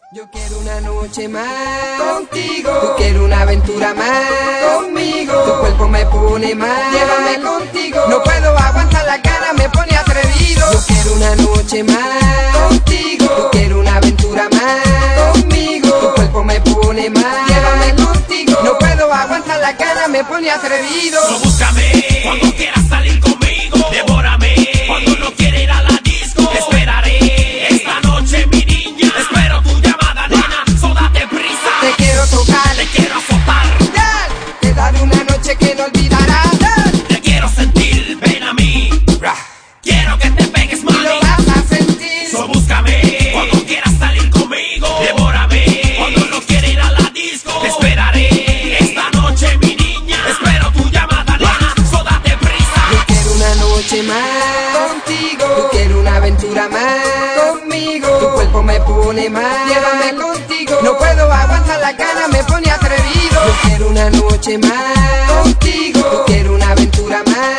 Yo quiero una noche más contigo. Yo quiero una aventura más conmigo. Tu cuerpo me pone mal, llévame contigo. No puedo aguantar la cara, me pone atrevido. Yo quiero una noche más contigo. Yo quiero una aventura más conmigo. Tu cuerpo me pone mal, llévame contigo. No puedo aguantar la cara, me pone atrevido. No, búscame cuando quieras salir conmigo. Devórame cuando no quieras ir a la disco. Te esperaré esta noche, mi niña. Espero tu llamada, nena, so date prisa. Te quiero tocar, Te quiero azotar, te daré una noche que no olvidarás. te quiero sentir, ven a mí. Quiero que te pegues, Y lo mami. vas a sentir. So búscame cuando quieras salir conmigo. Devórame cuando no quieras ir a la disco. Te esperaré esta noche, mi niña. Espero tu llamada, nena, so date prisa. Yo quiero una noche más contigo. Yo quiero una aventura más conmigo. Tu cuerpo me pone mal, llévame contigo. No puedo aguantar la gana, me pone atrevido. Yo quiero una noche más contigo. Yo quiero una aventura más